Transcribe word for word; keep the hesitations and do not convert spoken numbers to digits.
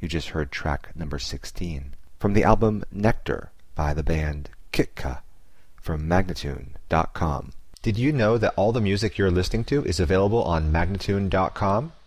You just heard track number sixteen from the album Nectar by the band Kitka from Magnatune dot com. Did you know that all the music you're listening to is available on Magnatune dot com?